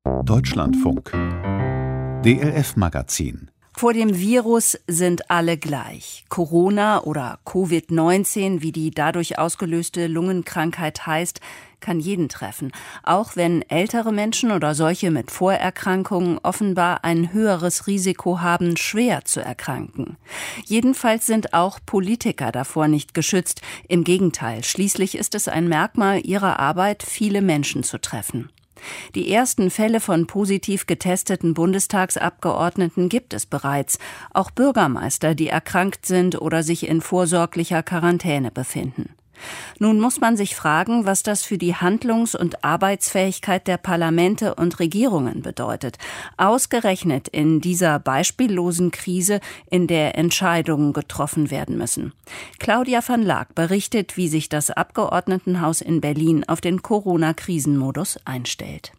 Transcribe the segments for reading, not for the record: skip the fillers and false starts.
Deutschlandfunk. DLF-Magazin. Vor dem Virus sind alle gleich. Corona oder Covid-19, wie die dadurch ausgelöste Lungenkrankheit heißt, kann jeden treffen. Auch wenn ältere Menschen oder solche mit Vorerkrankungen offenbar ein höheres Risiko haben, schwer zu erkranken. Jedenfalls sind auch Politiker davor nicht geschützt. Im Gegenteil, schließlich ist es ein Merkmal ihrer Arbeit, viele Menschen zu treffen. Die ersten Fälle von positiv getesteten Bundestagsabgeordneten gibt es bereits. Auch Bürgermeister, die erkrankt sind oder sich in vorsorglicher Quarantäne befinden. Nun muss man sich fragen, was das für die Handlungs- und Arbeitsfähigkeit der Parlamente und Regierungen bedeutet. Ausgerechnet in dieser beispiellosen Krise, in der Entscheidungen getroffen werden müssen. Claudia van Laak berichtet, wie sich das Abgeordnetenhaus in Berlin auf den Corona-Krisenmodus einstellt.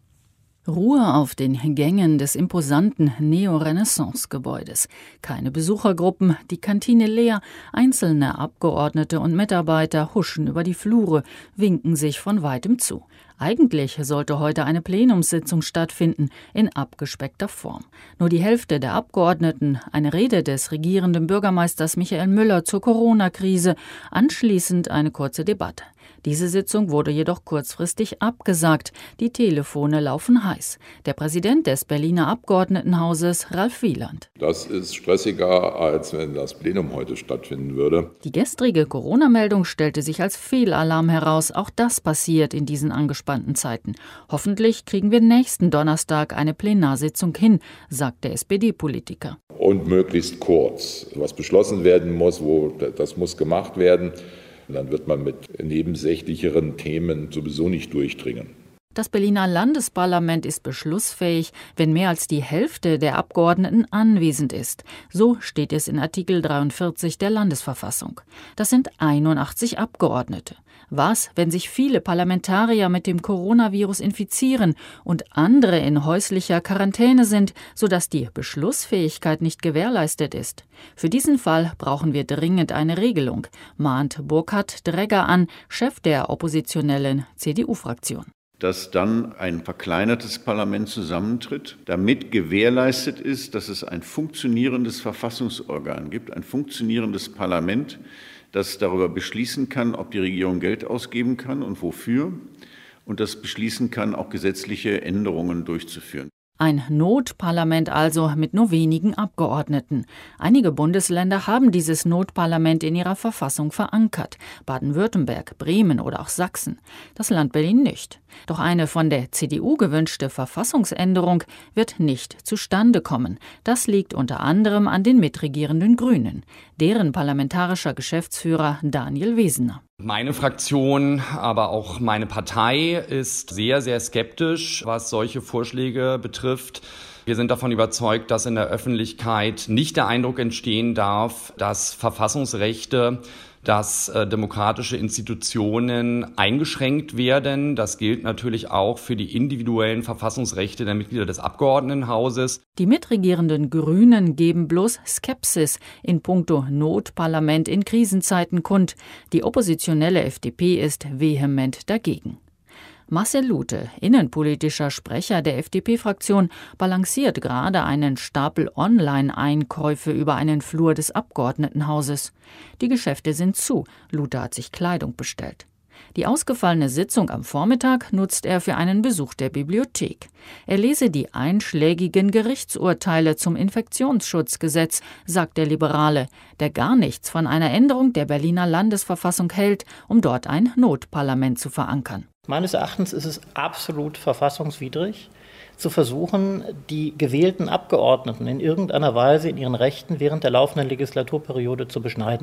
Ruhe auf den Gängen des imposanten Neo-Renaissance-Gebäudes. Keine Besuchergruppen, die Kantine leer, einzelne Abgeordnete und Mitarbeiter huschen über die Flure, winken sich von weitem zu. Eigentlich sollte heute eine Plenumssitzung stattfinden, in abgespeckter Form. Nur die Hälfte der Abgeordneten, eine Rede des regierenden Bürgermeisters Michael Müller zur Corona-Krise, anschließend eine kurze Debatte. Diese Sitzung wurde jedoch kurzfristig abgesagt. Die Telefone laufen heiß. Der Präsident des Berliner Abgeordnetenhauses, Ralf Wieland. Das ist stressiger, als wenn das Plenum heute stattfinden würde. Die gestrige Corona-Meldung stellte sich als Fehlalarm heraus. Auch das passiert in diesen angespannten Zeiten. Hoffentlich kriegen wir nächsten Donnerstag eine Plenarsitzung hin, sagt der SPD-Politiker. Und möglichst kurz. Was beschlossen werden muss, das muss gemacht werden. Dann wird man mit nebensächlicheren Themen sowieso nicht durchdringen. Das Berliner Landesparlament ist beschlussfähig, wenn mehr als die Hälfte der Abgeordneten anwesend ist. So steht es in Artikel 43 der Landesverfassung. Das sind 81 Abgeordnete. Was, wenn sich viele Parlamentarier mit dem Coronavirus infizieren und andere in häuslicher Quarantäne sind, sodass die Beschlussfähigkeit nicht gewährleistet ist? Für diesen Fall brauchen wir dringend eine Regelung, mahnt Burkhard Dregger an, Chef der oppositionellen CDU-Fraktion. Dass dann ein verkleinertes Parlament zusammentritt, damit gewährleistet ist, dass es ein funktionierendes Verfassungsorgan gibt, ein funktionierendes Parlament, das darüber beschließen kann, ob die Regierung Geld ausgeben kann und wofür, und das beschließen kann, auch gesetzliche Änderungen durchzuführen. Ein Notparlament also mit nur wenigen Abgeordneten. Einige Bundesländer haben dieses Notparlament in ihrer Verfassung verankert. Baden-Württemberg, Bremen oder auch Sachsen. Das Land Berlin nicht. Doch eine von der CDU gewünschte Verfassungsänderung wird nicht zustande kommen. Das liegt unter anderem an den mitregierenden Grünen. Deren parlamentarischer Geschäftsführer Daniel Wesener. Meine Fraktion, aber auch meine Partei ist sehr, sehr skeptisch, was solche Vorschläge betrifft. Wir sind davon überzeugt, dass in der Öffentlichkeit nicht der Eindruck entstehen darf, dass Verfassungsrechte, dass demokratische Institutionen eingeschränkt werden. Das gilt natürlich auch für die individuellen Verfassungsrechte der Mitglieder des Abgeordnetenhauses. Die mitregierenden Grünen geben bloß Skepsis in puncto Notparlament in Krisenzeiten kund. Die oppositionelle FDP ist vehement dagegen. Marcel Lute, innenpolitischer Sprecher der FDP-Fraktion, balanciert gerade einen Stapel Online-Einkäufe über einen Flur des Abgeordnetenhauses. Die Geschäfte sind zu. Lute hat sich Kleidung bestellt. Die ausgefallene Sitzung am Vormittag nutzt er für einen Besuch der Bibliothek. Er lese die einschlägigen Gerichtsurteile zum Infektionsschutzgesetz, sagt der Liberale, der gar nichts von einer Änderung der Berliner Landesverfassung hält, um dort ein Notparlament zu verankern. Meines Erachtens ist es absolut verfassungswidrig, zu versuchen, die gewählten Abgeordneten in irgendeiner Weise in ihren Rechten während der laufenden Legislaturperiode zu beschneiden.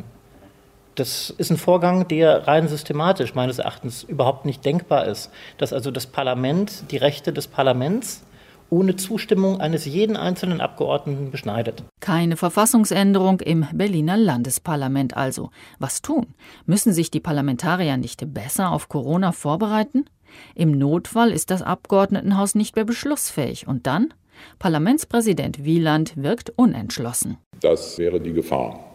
Das ist ein Vorgang, der rein systematisch meines Erachtens überhaupt nicht denkbar ist, dass also das Parlament die Rechte des Parlaments ohne Zustimmung eines jeden einzelnen Abgeordneten beschneidet. Keine Verfassungsänderung im Berliner Landesparlament also. Was tun? Müssen sich die Parlamentarier nicht besser auf Corona vorbereiten? Im Notfall ist das Abgeordnetenhaus nicht mehr beschlussfähig. Und dann? Parlamentspräsident Wieland wirkt unentschlossen. Das wäre die Gefahr.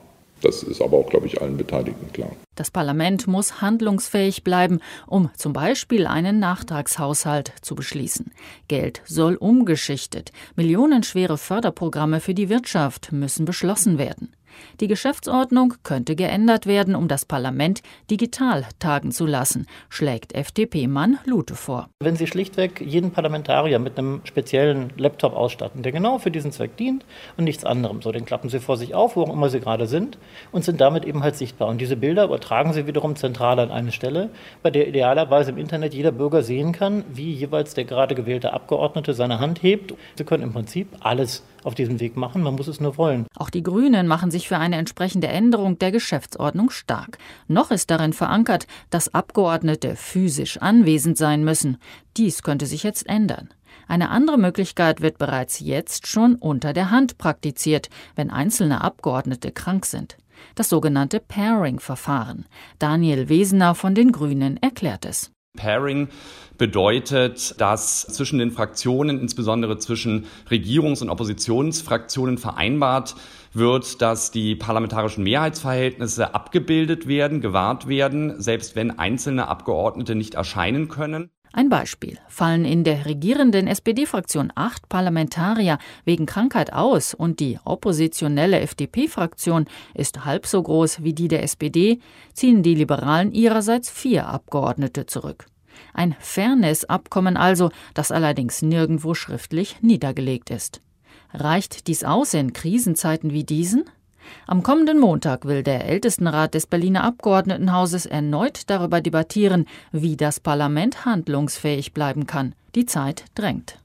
Das ist aber auch, glaube ich, allen Beteiligten klar. Das Parlament muss handlungsfähig bleiben, um zum Beispiel einen Nachtragshaushalt zu beschließen. Geld soll umgeschichtet. Millionenschwere Förderprogramme für die Wirtschaft müssen beschlossen werden. Die Geschäftsordnung könnte geändert werden, um das Parlament digital tagen zu lassen, schlägt FDP-Mann Lute vor. Wenn Sie schlichtweg jeden Parlamentarier mit einem speziellen Laptop ausstatten, der genau für diesen Zweck dient und nichts anderem, so den klappen Sie vor sich auf, wo auch immer Sie gerade sind, und sind damit eben halt sichtbar. Und diese Bilder übertragen Sie wiederum zentral an eine Stelle, bei der idealerweise im Internet jeder Bürger sehen kann, wie jeweils der gerade gewählte Abgeordnete seine Hand hebt. Sie können im Prinzip alles auf diesem Weg machen, man muss es nur wollen. Auch die Grünen machen sich für eine entsprechende Änderung der Geschäftsordnung stark. Noch ist darin verankert, dass Abgeordnete physisch anwesend sein müssen. Dies könnte sich jetzt ändern. Eine andere Möglichkeit wird bereits jetzt schon unter der Hand praktiziert, wenn einzelne Abgeordnete krank sind. Das sogenannte Pairing-Verfahren. Daniel Wesener von den Grünen erklärt es. Pairing bedeutet, dass zwischen den Fraktionen, insbesondere zwischen Regierungs- und Oppositionsfraktionen, vereinbart wird, dass die parlamentarischen Mehrheitsverhältnisse abgebildet werden, gewahrt werden, selbst wenn einzelne Abgeordnete nicht erscheinen können. Ein Beispiel: Fallen in der regierenden SPD-Fraktion 8 Parlamentarier wegen Krankheit aus und die oppositionelle FDP-Fraktion ist halb so groß wie die der SPD, ziehen die Liberalen ihrerseits 4 Abgeordnete zurück. Ein Fairness-Abkommen also, das allerdings nirgendwo schriftlich niedergelegt ist. Reicht dies aus in Krisenzeiten wie diesen? Am kommenden Montag will der Ältestenrat des Berliner Abgeordnetenhauses erneut darüber debattieren, wie das Parlament handlungsfähig bleiben kann. Die Zeit drängt.